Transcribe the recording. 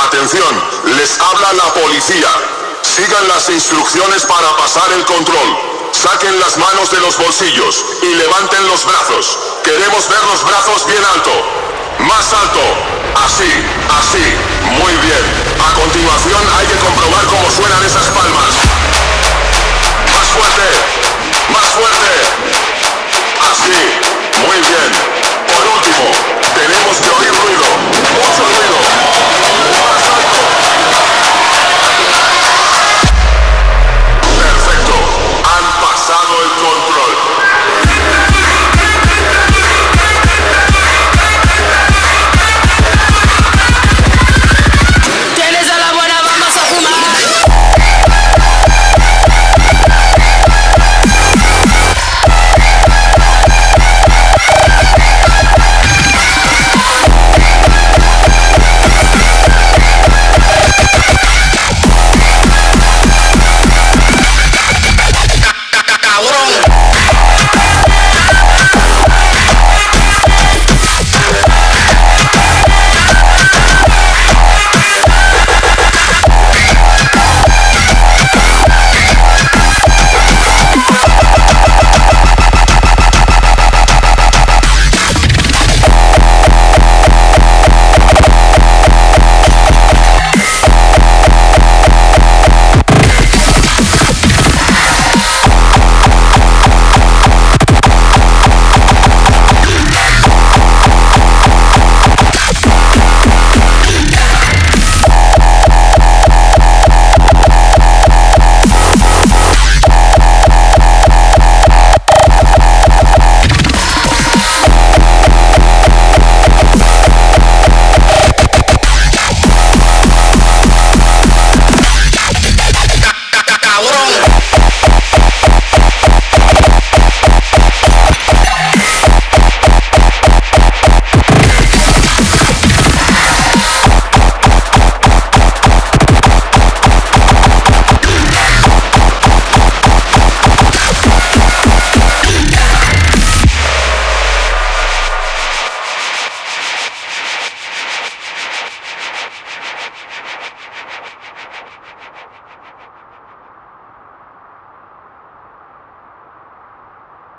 Atención, les habla la policía. Sigan las instrucciones para pasar el control. Saquen las manos de los bolsillos y levanten los brazos. Queremos ver los brazos bien alto. Más alto. Así, así. Muy bien. A continuación hay que comprobar cómo suenan esas palmas. Más fuerte. Más fuerte. Así. Muy bien. Por último, tenemos que oír ruido. Mucho ruido.